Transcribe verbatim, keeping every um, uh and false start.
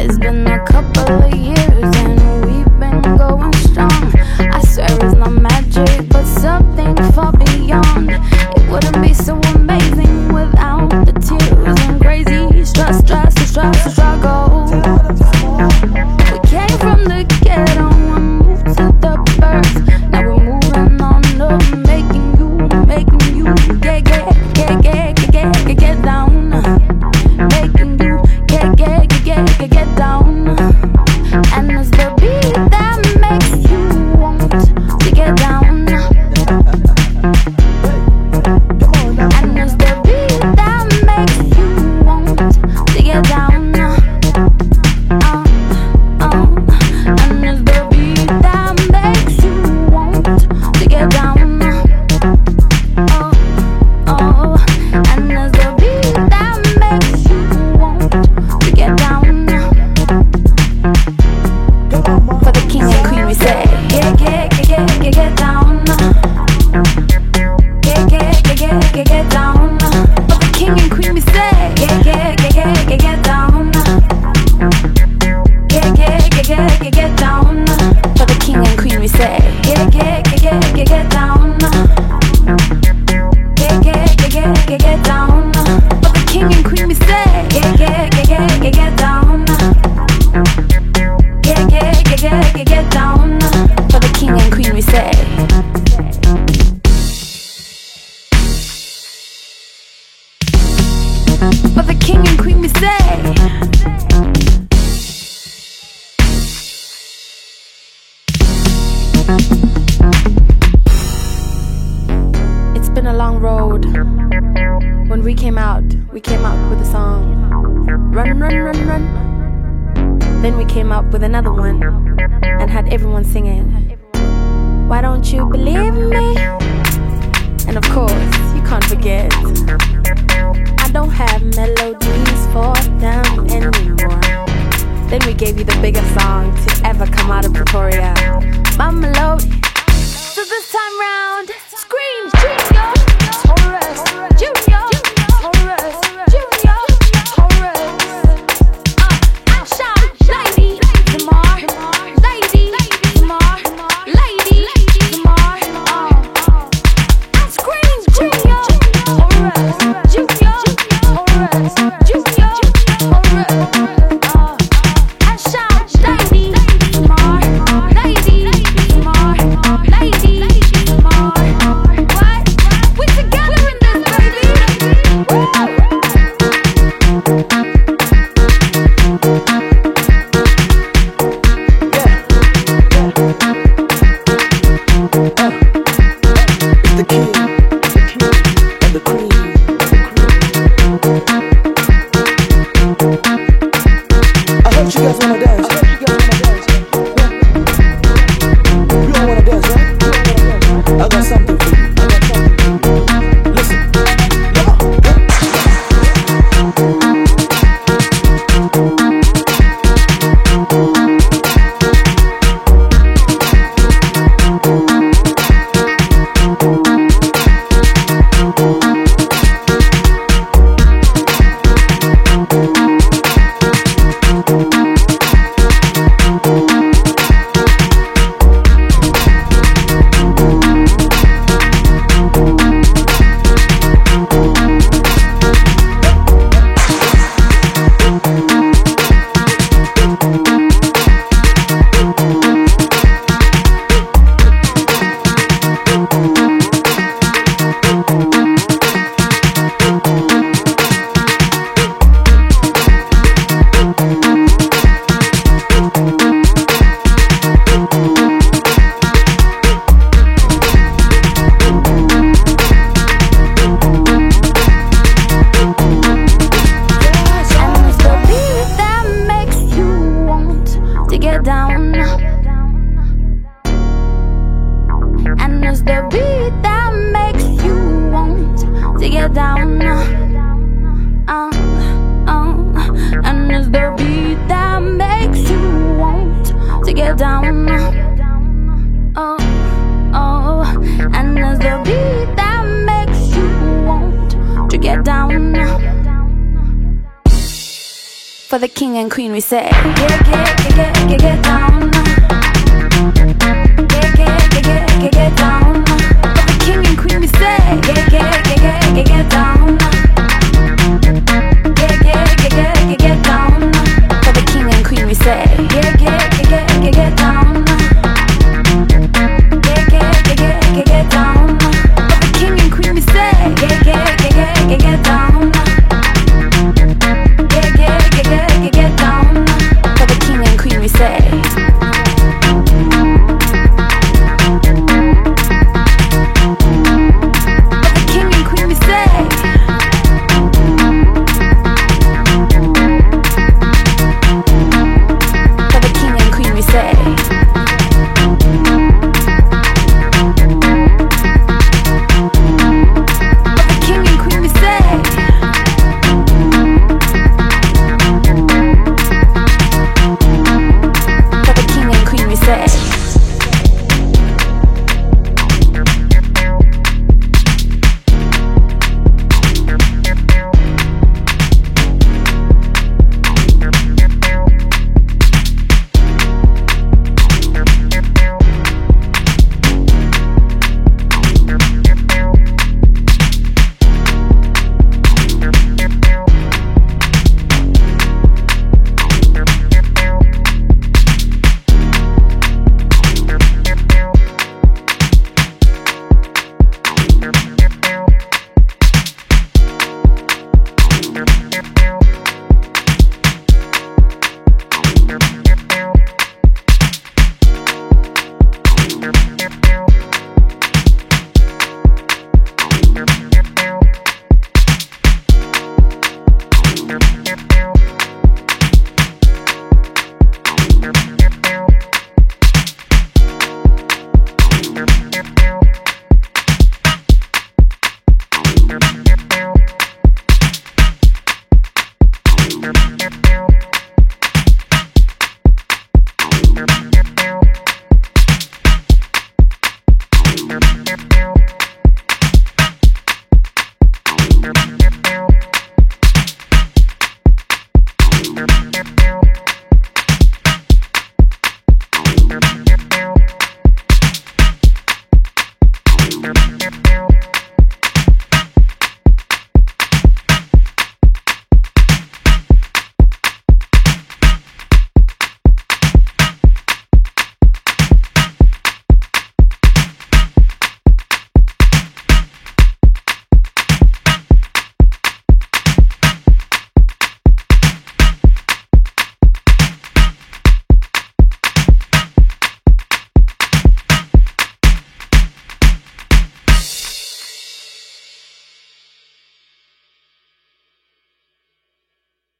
It's been a couple of years and we've been going strong. I swear it's not magic, but something far beyond. It wouldn't be so amazing without the tears and crazy stress, stress, stress, and struggle. We came from the ghetto and moved to the birth. Now we're moving on up, making you, making you get, get, get, get, get, get, get, get down. Making you get, get, get, get, get, get down. And it's the beat that makes you want to get down. And it's the beat that makes you want to get down. Uh, uh, and it's the beat that makes you want to get down. Uh, uh, and it's the beat that makes you want to get down. For the king and queen we say, get, get, get, get, get, get down. Get, get, get, get, get, get down. For the king and queen we say, get, get, get, get, get, get down. Get, get, get, get, get, get down. For the king and queen we say, get, get, get, get, get, get down. Get, get, get, get, get, get down. For the king and queen we say, get, get, get, get, get, get down. Get, get, get, get, get, get down. For the king and queen we say. For the king and queen we say. It's been a long road. When we came out, we came out with a song, Run, Run, Run, Run. Then we came up with another one and had everyone singing, Why don't you believe me? And of course, you can't forget, I don't have melodies for them anymore. Then we gave you the biggest song to ever come out of Pretoria, My Melody. So this time round, scream, Junior, Taurus, Junior, Taurus, Junior, Taurus. Uh, and shout, Lady Zamar, Lady Zamar, Lady Zamar. Uh, and scream, Junior, Taurus, Junior, Taurus, Junior, Taurus. Uh, and shout, Lady Zamar, Lady Zamar, Lady Zamar. What? We together in this, baby. Woo! The king, the king, and the queen, I heard you guys wanna dance. I heard you guys wanna dance. Yeah. You all wanna dance, right? I got something for you. I got something for you. Listen, come on. For the king and queen we say, get, get, get, get, get, get down. Get, get, get, get, get, get down. For the king and queen we say, get, get, get, get, get, get down. Get, get, get, get, get, get down. For the king and queen we say, get, get, get, get, get, get down.